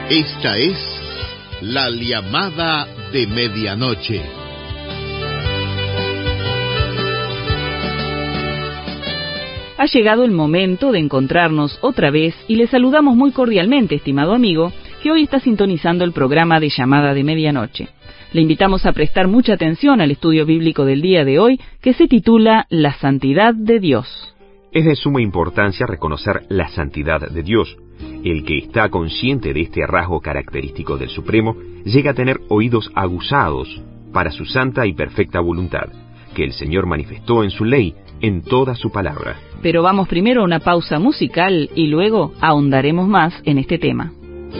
Esta es la llamada de medianoche. Ha llegado el momento de encontrarnos otra vez y le saludamos muy cordialmente, estimado amigo, que hoy está sintonizando el programa de llamada de medianoche. Le invitamos a prestar mucha atención al estudio bíblico del día de hoy, que se titula La Santidad de Dios. Es de suma importancia reconocer la santidad de Dios. El que está consciente de este rasgo característico del Supremo llega a tener oídos aguzados para su santa y perfecta voluntad, que el Señor manifestó en su ley, en toda su palabra. Pero vamos primero a una pausa musical y luego ahondaremos más en este tema.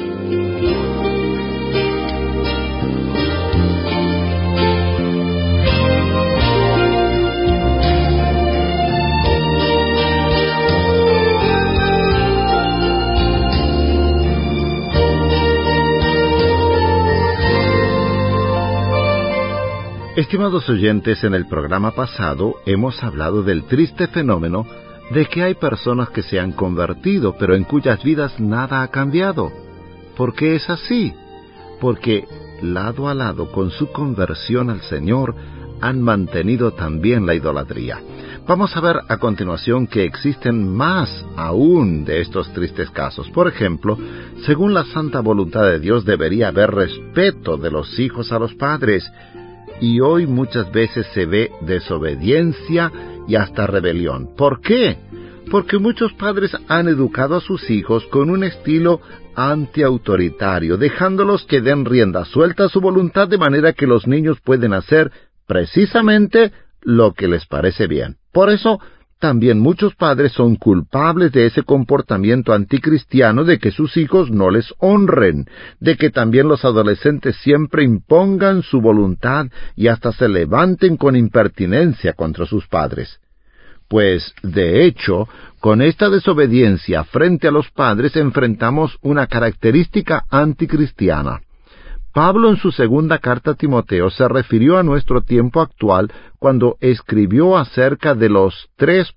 Estimados oyentes, en el programa pasado hemos hablado del triste fenómeno de que hay personas que se han convertido, pero en cuyas vidas nada ha cambiado. ¿Por qué es así? Porque lado a lado con su conversión al Señor han mantenido también la idolatría. Vamos a ver a continuación que existen más aún de estos tristes casos. Por ejemplo, según la santa voluntad de Dios debería haber respeto de los hijos a los padres, y hoy muchas veces se ve desobediencia y hasta rebelión. ¿Por qué? Porque muchos padres han educado a sus hijos con un estilo antiautoritario, dejándolos que den rienda suelta a su voluntad, de manera que los niños pueden hacer precisamente lo que les parece bien. Por eso, también muchos padres son culpables de ese comportamiento anticristiano, de que sus hijos no les honren, de que también los adolescentes siempre impongan su voluntad y hasta se levanten con impertinencia contra sus padres. Pues, de hecho, con esta desobediencia frente a los padres enfrentamos una característica anticristiana. Pablo en su segunda carta a Timoteo se refirió a nuestro tiempo actual cuando escribió acerca de los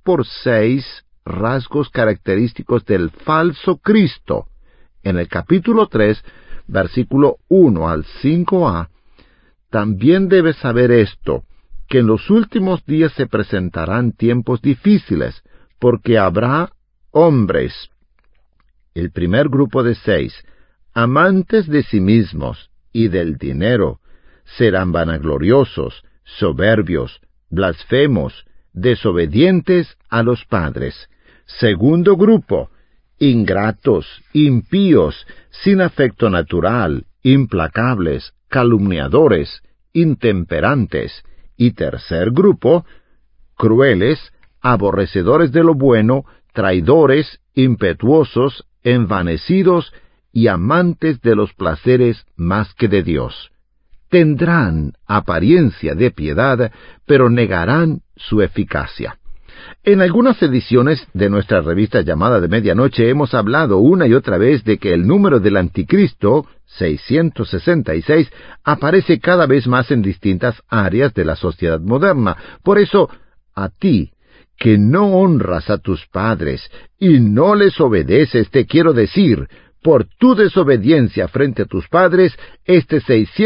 3x6 rasgos característicos del falso Cristo. En el capítulo 3, versículo 1 al 5a, también debes saber esto, que en los últimos días se presentarán tiempos difíciles, porque habrá hombres, el primer grupo de 6, amantes de sí mismos y del dinero, serán vanagloriosos, soberbios, blasfemos, desobedientes a los padres. Segundo grupo, ingratos, impíos, sin afecto natural, implacables, calumniadores, intemperantes. Y tercer grupo, crueles, aborrecedores de lo bueno, traidores, impetuosos, envanecidos y amantes de los placeres más que de Dios. Tendrán apariencia de piedad, pero negarán su eficacia. En algunas ediciones de nuestra revista llamada de medianoche hemos hablado una y otra vez de que el número del anticristo, 666, aparece cada vez más en distintas áreas de la sociedad moderna. Por eso, a ti, que no honras a tus padres y no les obedeces, te quiero decir, por tu desobediencia frente a tus padres, este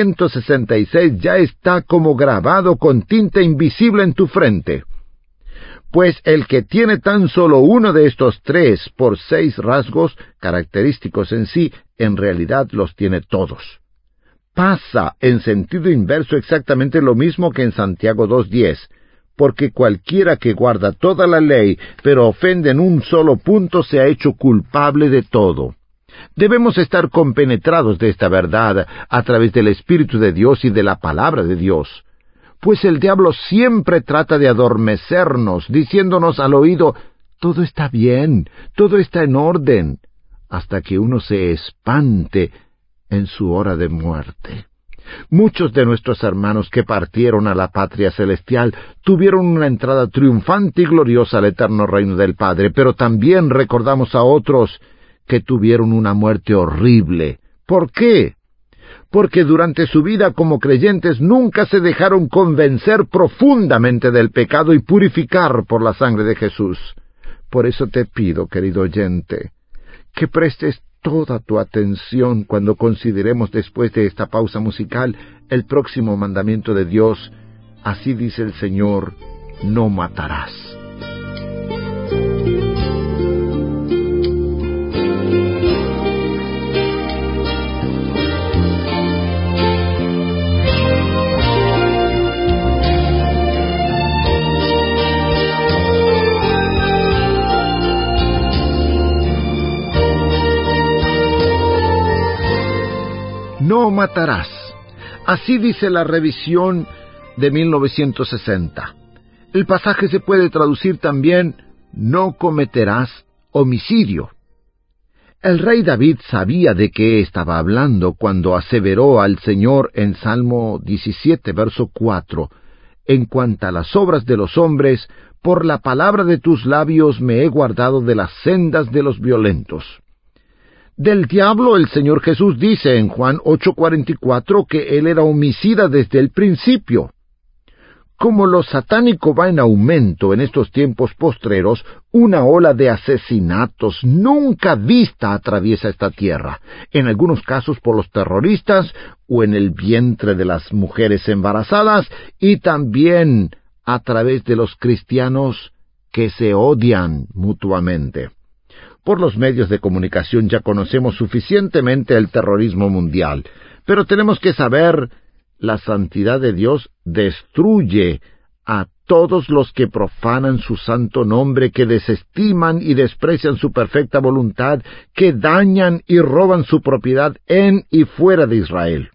666 ya está como grabado con tinta invisible en tu frente. Pues el que tiene tan solo uno de estos 3x6 rasgos característicos en sí, en realidad los tiene todos. Pasa en sentido inverso exactamente lo mismo que en Santiago 2:10, porque cualquiera que guarda toda la ley, pero ofende en un solo punto, se ha hecho culpable de todo. Debemos estar compenetrados de esta verdad a través del Espíritu de Dios y de la palabra de Dios. Pues el diablo siempre trata de adormecernos, diciéndonos al oído, todo está bien, todo está en orden, hasta que uno se espante en su hora de muerte. Muchos de nuestros hermanos que partieron a la patria celestial tuvieron una entrada triunfante y gloriosa al eterno reino del Padre, pero también recordamos a otros que tuvieron una muerte horrible. ¿Por qué? Porque durante su vida como creyentes nunca se dejaron convencer profundamente del pecado y purificar por la sangre de Jesús. Por eso te pido, querido oyente, que prestes toda tu atención cuando consideremos después de esta pausa musical el próximo mandamiento de Dios. Así dice el Señor: no matarás. No matarás. Así dice la revisión de 1960. El pasaje se puede traducir también: no cometerás homicidio. El rey David sabía de qué estaba hablando cuando aseveró al Señor en Salmo 17, verso 4, en cuanto a las obras de los hombres, por la palabra de tus labios me he guardado de las sendas de los violentos. Del diablo el Señor Jesús dice en Juan 8:44 que él era homicida desde el principio. Como lo satánico va en aumento en estos tiempos postreros, una ola de asesinatos nunca vista atraviesa esta tierra, en algunos casos por los terroristas o en el vientre de las mujeres embarazadas, y también a través de los cristianos que se odian mutuamente. Por los medios de comunicación ya conocemos suficientemente el terrorismo mundial, pero tenemos que saber: la santidad de Dios destruye a todos los que profanan su santo nombre, que desestiman y desprecian su perfecta voluntad, que dañan y roban su propiedad en y fuera de Israel.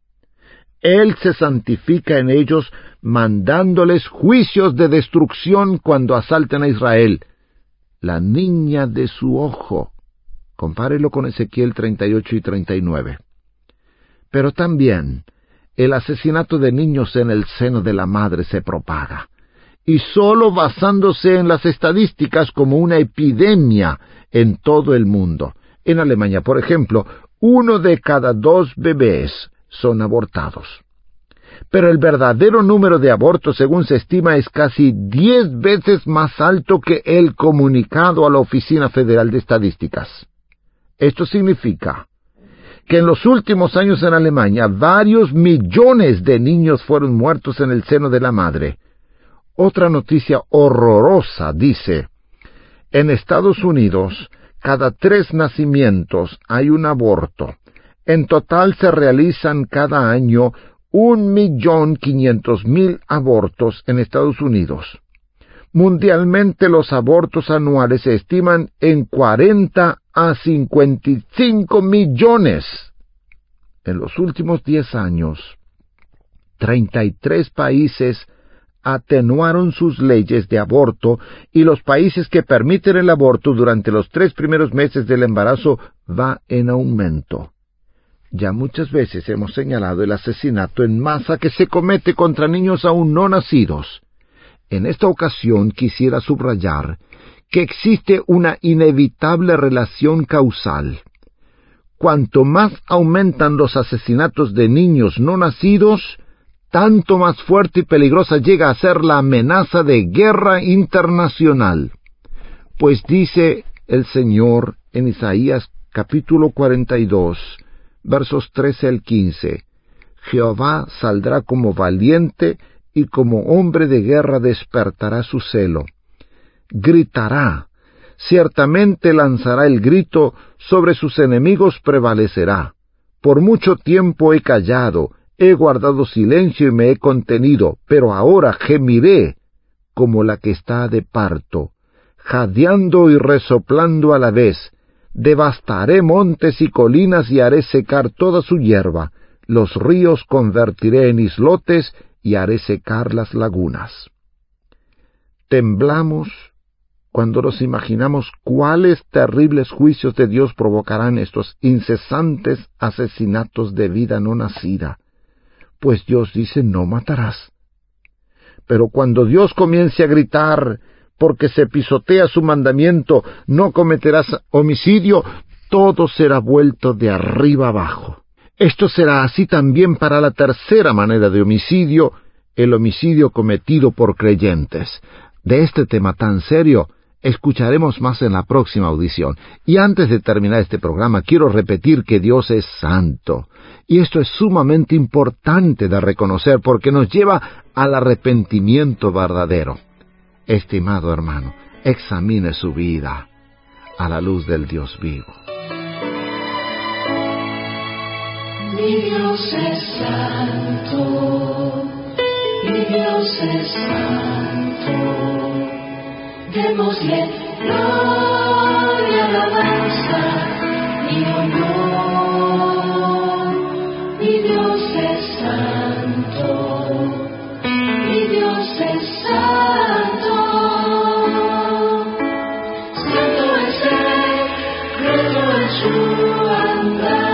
Él se santifica en ellos, mandándoles juicios de destrucción cuando asalten a Israel. La niña de su ojo. Compárelo con Ezequiel 38 y 39. Pero también el asesinato de niños en el seno de la madre se propaga, y solo basándose en las estadísticas, como una epidemia en todo el mundo. En Alemania, por ejemplo, 1 de cada 2 bebés son abortados. Pero el verdadero número de abortos, según se estima, es casi 10 veces más alto que el comunicado a la Oficina Federal de Estadísticas. Esto significa que en los últimos años en Alemania varios millones de niños fueron muertos en el seno de la madre. Otra noticia horrorosa dice: en Estados Unidos, cada 3 nacimientos hay un aborto. En total se realizan cada año 1.500.000 abortos en Estados Unidos. Mundialmente los abortos anuales se estiman en 40 a 55 millones. En los últimos 10 años, 33 países atenuaron sus leyes de aborto, y los países que permiten el aborto durante los 3 primeros meses del embarazo va en aumento. Ya muchas veces hemos señalado el asesinato en masa que se comete contra niños aún no nacidos. En esta ocasión quisiera subrayar que existe una inevitable relación causal. Cuanto más aumentan los asesinatos de niños no nacidos, tanto más fuerte y peligrosa llega a ser la amenaza de guerra internacional. Pues dice el Señor en Isaías capítulo 42, versos 13 al 15, Jehová saldrá como valiente y como hombre de guerra despertará su celo. Gritará, ciertamente lanzará el grito, sobre sus enemigos prevalecerá. Por mucho tiempo he callado, he guardado silencio y me he contenido, pero ahora gemiré como la que está de parto, jadeando y resoplando a la vez. Devastaré montes y colinas y haré secar toda su hierba. Los ríos convertiré en islotes y haré secar las lagunas. Temblamos cuando nos imaginamos cuáles terribles juicios de Dios provocarán estos incesantes asesinatos de vida no nacida. Pues Dios dice: no matarás. Pero cuando Dios comience a gritar, porque se pisotea su mandamiento, no cometerás homicidio, todo será vuelto de arriba abajo. Esto será así también para la tercera manera de homicidio, el homicidio cometido por creyentes. De este tema tan serio escucharemos más en la próxima audición. Y antes de terminar este programa, quiero repetir que Dios es santo. Y esto es sumamente importante de reconocer porque nos lleva al arrepentimiento verdadero. Estimado hermano, examine su vida a la luz del Dios vivo. Mi Dios es santo, mi Dios es santo. Démosle gloria, alabanza y honor. Mi Dios es santo, mi Dios es santo. Santo es Él, recto en su andar.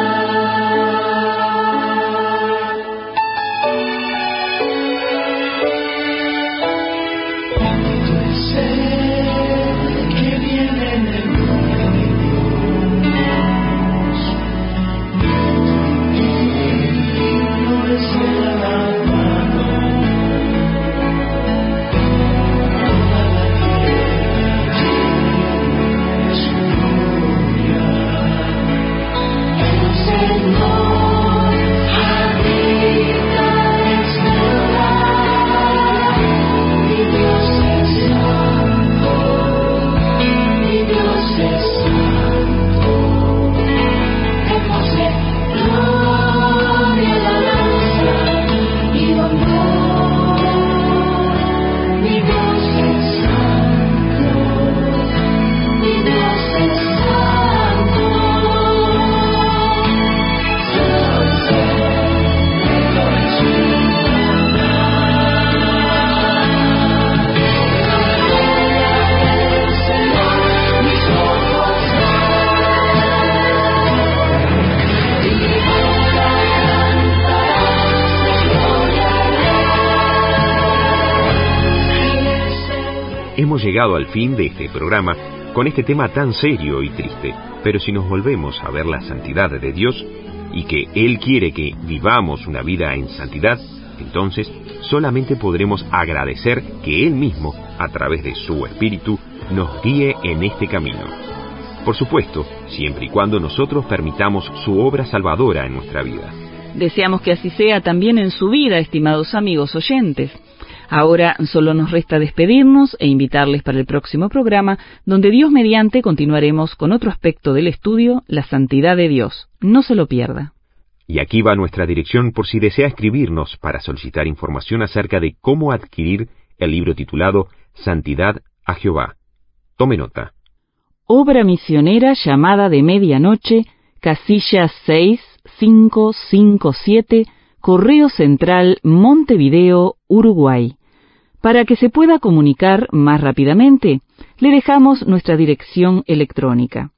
Hemos llegado al fin de este programa con este tema tan serio y triste, pero si nos volvemos a ver la santidad de Dios y que Él quiere que vivamos una vida en santidad, entonces solamente podremos agradecer que Él mismo, a través de su Espíritu, nos guíe en este camino. Por supuesto, siempre y cuando nosotros permitamos su obra salvadora en nuestra vida. Deseamos que así sea también en su vida, estimados amigos oyentes. Ahora solo nos resta despedirnos e invitarles para el próximo programa, donde Dios mediante continuaremos con otro aspecto del estudio, la santidad de Dios. No se lo pierda. Y aquí va nuestra dirección por si desea escribirnos para solicitar información acerca de cómo adquirir el libro titulado Santidad a Jehová. Tome nota. Obra misionera Llamada de Medianoche, casilla 6557, Correo Central, Montevideo, Uruguay. Para que se pueda comunicar más rápidamente, le dejamos nuestra dirección electrónica: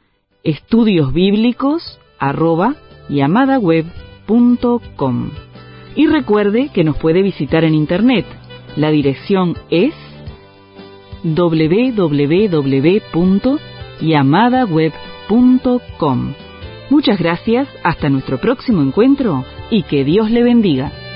estudiosbiblicos@yamadaweb.com. Y recuerde que nos puede visitar en internet. La dirección es www.yamadaweb.com. Muchas gracias, hasta nuestro próximo encuentro y que Dios le bendiga.